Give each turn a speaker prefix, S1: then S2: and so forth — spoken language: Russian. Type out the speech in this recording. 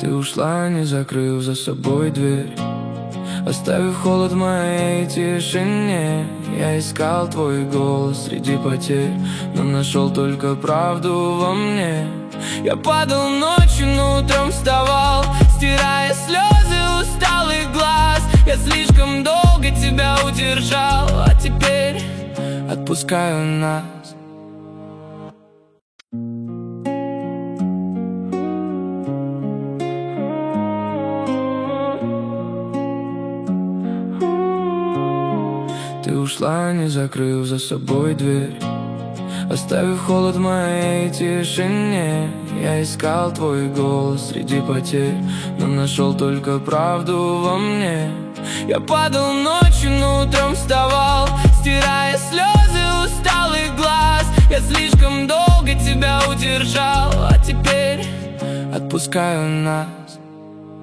S1: Ты ушла, не закрыв за собой дверь, оставив холод в моей тишине. Я искал твой голос среди потерь, но нашел только правду во мне. Я падал ночью, но утром вставал, стирая слезы усталых глаз. Я слишком долго тебя удержал, а теперь отпускаю нас. Ты ушла, не закрыв за собой дверь, оставив холод в моей тишине. Я искал твой голос среди потерь, но нашел только правду во мне. Я падал ночью, но утром вставал, стирая слезы усталых глаз. Я слишком долго тебя удержал, а теперь отпускаю нас.